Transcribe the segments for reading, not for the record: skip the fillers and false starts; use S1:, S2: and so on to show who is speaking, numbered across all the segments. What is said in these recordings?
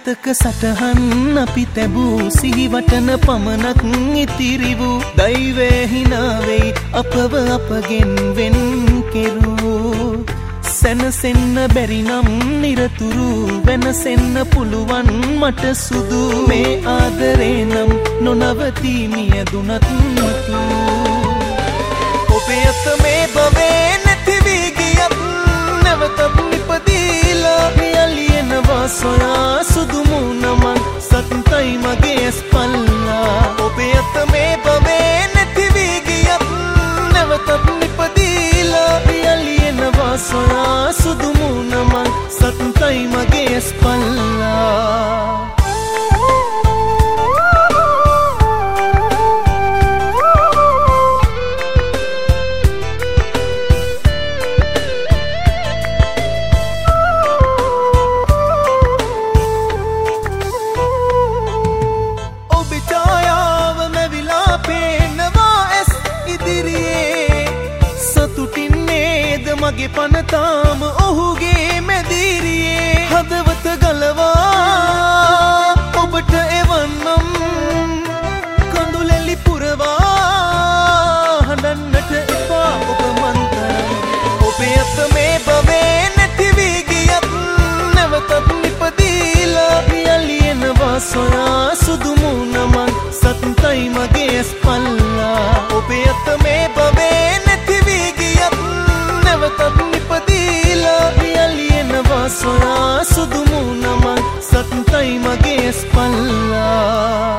S1: මතක සටහන් අපි තැබූ සිහිවටන පමණක් ඉතිරි වූ දෛවය හිනාවෙයි අපව අපගෙන් වෙන් කෙරූ සැනසෙන්න බැරි නම් නිරතුරු වෙනසෙන්න පුළුවන් මට සුදු මේ ආදරේ නම් නොනවතී මියදුනත් මතු ඔබේ අත මේ භවයේ නැති වී ගියත් නැවතත් නිපදීලා යලියනවා සොයා සුදු මුණමන් සත්තයි මගේ ස්පල්ලා ඔබේ අත මේ භවයේ නැති වී ගියත් නැවතත් නිපදීලා යලියනවා සොයා සුදු මුණමන් සත්තයි මගේ ස්පල්ලා මගේ පනතාම ඔහුගේ මැදිරියේ හදවත ගලවා ඔබට එවන්නම් කඳුලැලි පුරවා හඬන්නට එපා ඔබ මන්තරම් ඔබේ අත මේ භවයේ නැති වී ගියත් නැවතත් නිපදීලා යලියනවා සොයා සුදු මුණමන් සත්තයි මගේ ස්පල්ලා ඔබේ අත මේ භවයේ නැති වී ගියත් නැවතත් නිපදීලා යලියනවා සොයා සුදු මුණමන් සත්තයි මගේ ස්පල්ලා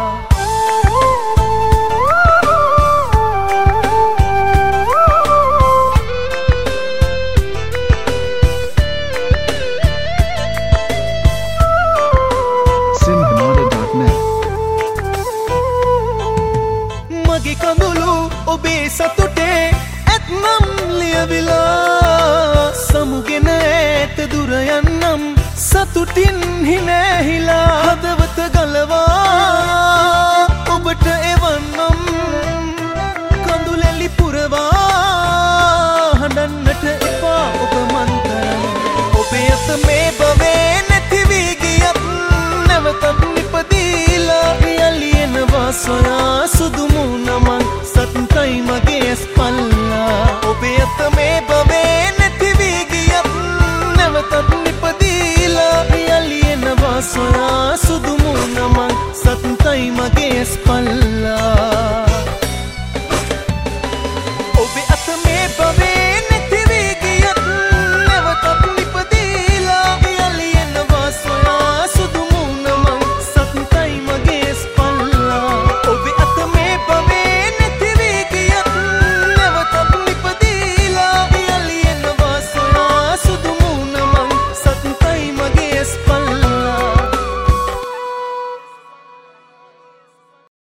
S1: මගේ කඳුළු ඔබේ සතුටේ ඇත්නම් ලියවිලා සමුගෙන ඇත දුර යන්නම් සතුටින් හිනැහිලා හදවත ගලවා ඔබට එවන්නම් කඳුලැලි පුරවා හඬන්නට එපා ඔබ මන්තරම් ඔබේ අත මේ භවයේ නැති වී ගියත් නැවතත් නිපදීලා යලියනවා සොයා සුදු මුණමන් සත්තයි මගේ ස්පල්ලා ඔබේ අත මේ භවයේ